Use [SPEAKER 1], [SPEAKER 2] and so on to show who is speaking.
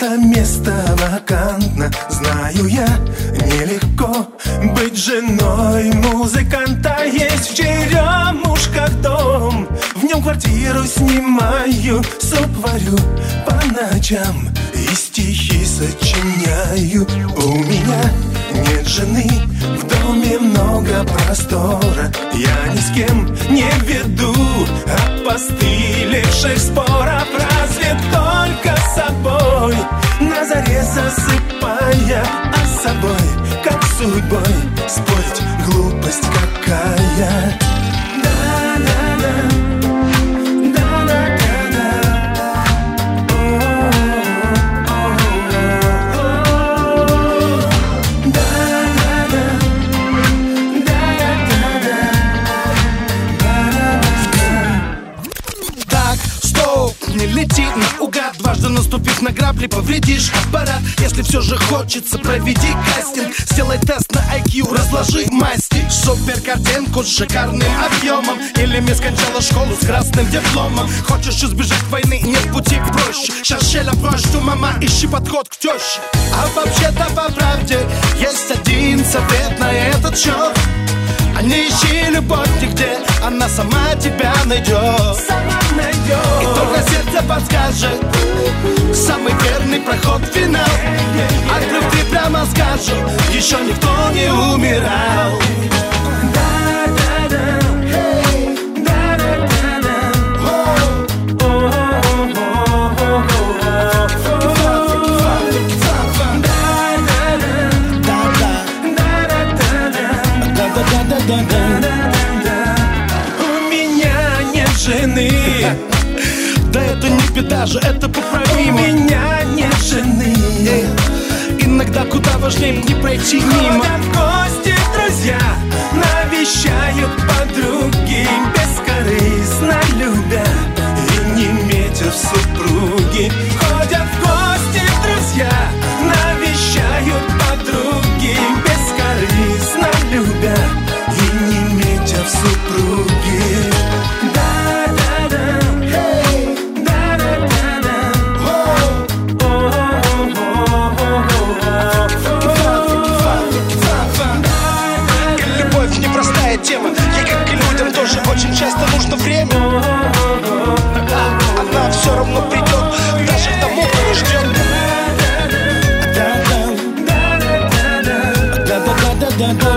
[SPEAKER 1] это место вакантно. Знаю я, нелегко быть женой музыканта. Есть в Черемушках дом, в нем квартиру снимаю, суп варю по ночам и стихи сочиняю. У меня нет жены, в доме много простора. Я ни с кем не веду опостылевших споров, разве только с собой, на заре засыпая, а с собой, как с судьбой, спорить глупость какая. Да-да-да.
[SPEAKER 2] Не лети наугад, дважды наступив на грабли, повредишь аппарат. Если все же хочется, проведи кастинг, сделай тест на IQ, разложи масти. Супер картинку с шикарным объемом, или мне скончала школу с красным дипломом. Хочешь избежать войны, нет пути проще. Шершеля прощу, мама, ищи подход к теще. А вообще-то по правде есть один совет на этот счет: а не ищи любовь нигде, она сама тебя найдет. И только сердце подскажет самый верный проход в финал. Открыв ты прямо скажу, еще никто не умирал.
[SPEAKER 1] У меня нет жены.
[SPEAKER 2] Да это не беда же, это поправимо.
[SPEAKER 1] У меня нет жены.
[SPEAKER 2] Иногда куда важнее не пройти мимо.
[SPEAKER 1] Ходят в гости друзья, навещают подруги, бескорыстно любя и не метя в супруги. Ходят в гости друзья, навещают подруги, бескорыстно любя и не метя в супруги.
[SPEAKER 2] Тема. Ей, как и людям, тоже очень часто нужно время. Она все равно придет, даже к тому, кто ждет.